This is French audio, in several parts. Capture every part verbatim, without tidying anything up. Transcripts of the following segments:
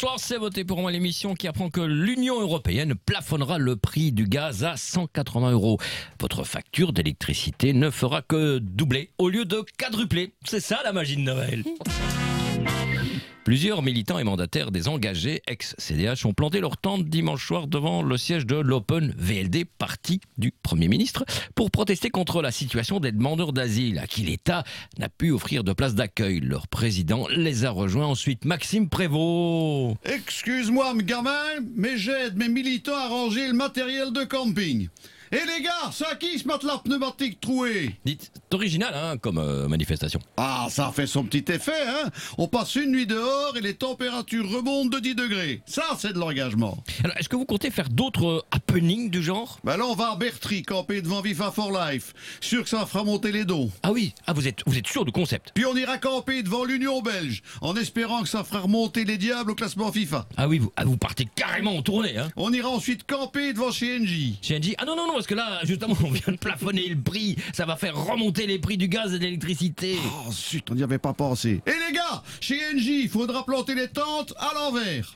Bonsoir, c'est Voté pour moi, l'émission qui apprend que l'Union européenne plafonnera le prix du gaz à cent quatre-vingts euros. Votre facture d'électricité ne fera que doubler au lieu de quadrupler. C'est ça la magie de Noël. Plusieurs militants et mandataires des engagés ex-C D H ont planté leur tente dimanche soir devant le siège de l'Open V L D, parti du Premier ministre, pour protester contre la situation des demandeurs d'asile à qui l'État n'a pu offrir de place d'accueil. Leur président les a rejoints ensuite. Maxime Prévost. Excuse-moi, mes gamins, mais j'aide mes militants à ranger le matériel de camping. Et les gars, c'est à qui ce matelas pneumatique troué? Dites, c'est original hein, comme euh, manifestation. Ah, ça fait son petit effet, hein. On passe une nuit dehors et les températures remontent de dix degrés. Ça, c'est de l'engagement. Alors, est-ce que vous comptez faire d'autres euh, happenings du genre? Ben là, on va à Bertry, camper devant Viva for Life. Sûr que ça fera monter les dons. Ah oui, ah, vous êtes, vous êtes sûr du concept? Puis on ira camper devant l'Union belge, en espérant que ça fera remonter les diables au classement FIFA. Ah oui, vous, ah, vous partez carrément en tournée, hein? On ira ensuite camper devant chez Engie. Chez Engie? Ah non, non, non, parce que là, justement, on vient de plafonner le prix. Ça va faire remonter les prix du gaz et de l'électricité. Oh zut, on n'y avait pas pensé. Et les gars, chez Engie, il faudra planter les tentes à l'envers.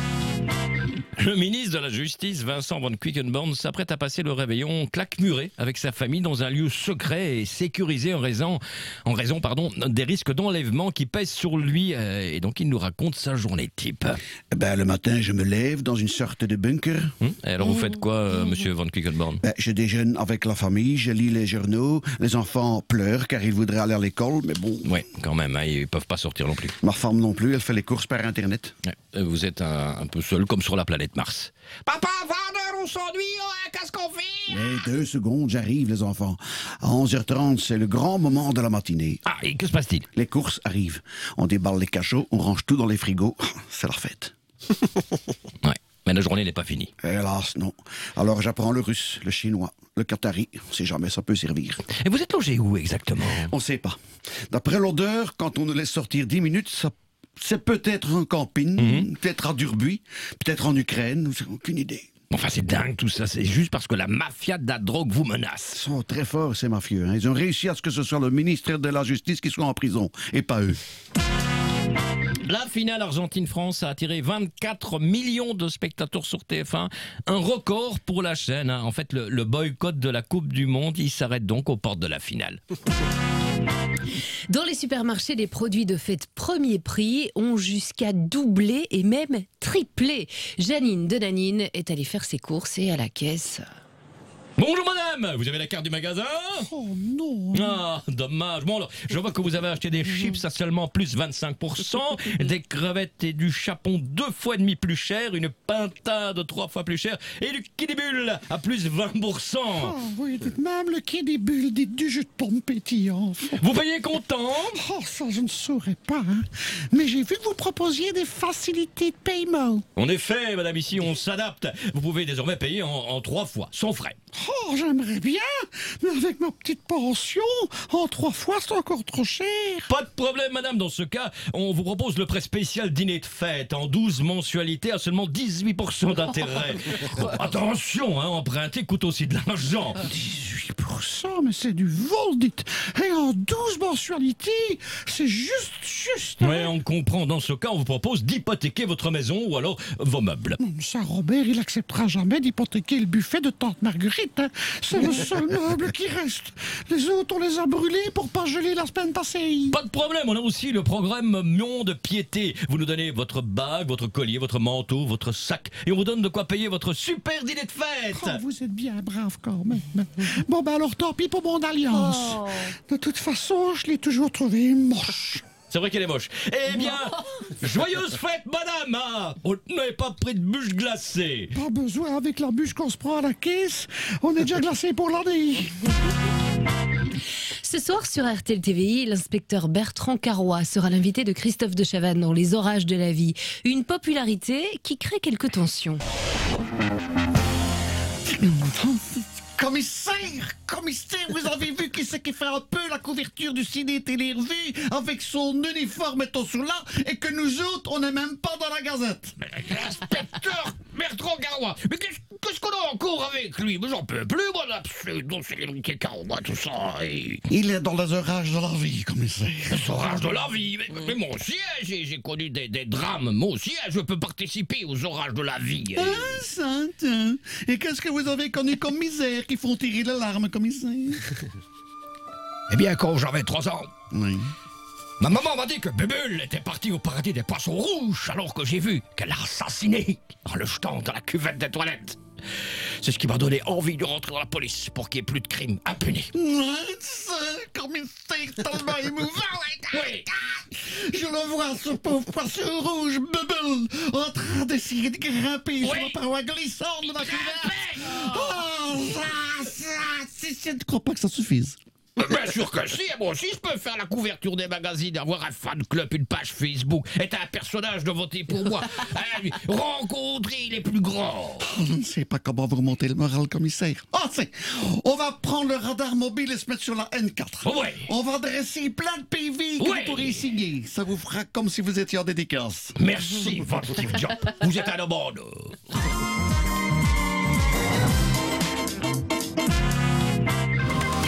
Le ministre de la Justice, Vincent Van Quickenborne, s'apprête à passer le réveillon claque-muré avec sa famille dans un lieu secret et sécurisé en raison, en raison pardon, des risques d'enlèvement qui pèsent sur lui. Euh, et donc, il nous raconte sa journée type. Ben, le matin, je me lève dans une sorte de bunker. Hum et alors, vous faites quoi, euh, monsieur Van Quickenborne? Ben, je déjeune avec la famille, je lis les journaux. Les enfants pleurent car ils voudraient aller à l'école, mais bon... Ouais, quand même, hein, ils peuvent pas sortir non plus. Ma femme non plus, elle fait les courses par Internet. Ouais, vous êtes un, un peu seul, comme sur la planète Mars. Papa, Warner, on s'ennuie, hein, qu'est-ce qu'on fait? Mais deux secondes, j'arrive, les enfants. À onze heures trente, c'est le grand moment de la matinée. Ah, et que se passe-t-il? Les courses arrivent. On déballe les cachots, on range tout dans les frigos. C'est la fête. Ouais, mais la journée n'est pas finie. Hélas, non. Alors j'apprends le russe, le chinois, le qatari. On sait jamais, ça peut servir. Et vous êtes logé où exactement? On sait pas. D'après l'odeur, quand on nous laisse sortir dix minutes, ça... c'est peut-être un camping, Mm-hmm. peut-être à Durbuy, peut-être en Ukraine, j'ai aucune idée. Enfin, c'est dingue tout ça, c'est juste parce que la mafia de la drogue vous menace. Ils sont très forts, ces mafieux. Hein. Ils ont réussi à ce que ce soit le ministère de la Justice qui soit en prison, et pas eux. La finale Argentine-France a attiré vingt-quatre millions de spectateurs sur T F un, un record pour la chaîne. Hein. En fait, le, le boycott de la Coupe du Monde, il s'arrête donc aux portes de la finale. Dans les supermarchés, les produits de fête premier prix ont jusqu'à doublé et même triplé. Janine de Nanine est allée faire ses courses et à la caisse... Bonjour madame, vous avez la carte du magasin? Oh non. Ah, dommage. Bon alors, je vois que vous avez acheté des chips à seulement plus vingt-cinq pour cent, des crevettes et du chapon deux fois et demi plus cher, une pintade trois fois plus cher et du kidibule à plus vingt pour cent. Ah oui, dites même le quai des bulles, dites du jus de pomme pétillant. Vous payez comptant? Oh, ça je ne saurais pas, hein. Mais j'ai vu que vous proposiez des facilités de paiement. En effet, madame, ici on s'adapte. Vous pouvez désormais payer en, en trois fois, sans frais. Oh, j'aimerais bien, mais avec ma petite pension, en trois fois c'est encore trop cher. Pas de problème, madame. Dans ce cas, on vous propose le prêt spécial dîner de fête en douze mensualités à seulement dix-huit pour cent d'intérêt. Bon, attention, hein, emprunter coûte aussi de l'argent. dix-huit pour cent, mais c'est du vol, dites. Et en douze mensualités, c'est juste, juste. Ouais, on comprend. Dans ce cas, on vous propose d'hypothéquer votre maison ou alors vos meubles. Non, mais ça, Robert, il acceptera jamais d'hypothéquer le buffet de tante Marguerite. Hein. C'est le seul meuble qui reste. Les autres, on les a brûlés pour pas geler la semaine passée. Pas de problème, on a aussi le programme Mion de piété. Vous nous donnez votre bague, votre collier, votre manteau, votre sac et on vous donne de quoi payer votre super dîner de fête. Oh, vous êtes bien brave quand même. Bon, ben alors tant pis pour mon alliance. Oh. De toute façon, je l'ai toujours trouvé moche. C'est vrai qu'elle est moche. Eh bien, joyeuse fête, madame hein. On n'avait pas pris de bûche glacée. Pas besoin avec la bûche qu'on se prend à la caisse. On est déjà glacé pour l'année. Ce soir sur R T L T V I, l'inspecteur Bertrand Carrois sera l'invité de Christophe de Chavannes dans Les Orages de la vie. Une popularité qui crée quelques tensions. Commissaire, commissaire, vous avez vu qui c'est qui fait un peu la couverture du ciné télé revue avec son uniforme et tout cela et que nous autres, on n'est même pas dans la gazette. Inspecteur, Bertrand Garois. Mais qu'est-ce qu'est-ce qu'on a encore avec lui? Mais j'en peux plus, moi, là. Dans célébrité Carois, tout ça. Et... Il est dans les orages de la vie, commissaire. Les orages de la vie. Mais, mais moi aussi, hein, j'ai j'ai connu des, des drames. Moi aussi, hein, je peux participer aux orages de la vie. Ah, ça, tiens. Et qu'est-ce que vous avez connu comme misère qui font tirer les larmes, commissaire? Eh bien, quand j'avais trois ans, Oui. ma maman m'a dit que Bébule était partie au paradis des poissons rouges, alors que j'ai vu qu'elle l'a assassiné en le jetant dans la cuvette des toilettes. C'est ce qui m'a donné envie de rentrer dans la police pour qu'il n'y ait plus de crimes impunis. Ah, ça, commissaire, tellement émouvant. Oui. Je le vois, ce pauvre poisson rouge, Bubble, en train d'essayer de grimper sur Oui. la paroi glissante de la cuvette. Grimper. Oh, ça, ça, si, si, je ne crois pas que ça suffise. Bien sûr que si, moi aussi je peux faire la couverture des magazines, avoir un fan club, une page Facebook, être un personnage de voter pour moi, hein, rencontrer les plus grands. Oh, je ne sais pas comment vous remonter le moral, commissaire. Ah, c'est, on va prendre le radar mobile et se mettre sur la N quatre. Ouais. On va dresser plein de P V que Ouais. vous pourrez signer. Ça vous fera comme si vous étiez en dédicace. Merci, votre Steve Jobs. Vous êtes un homme en or.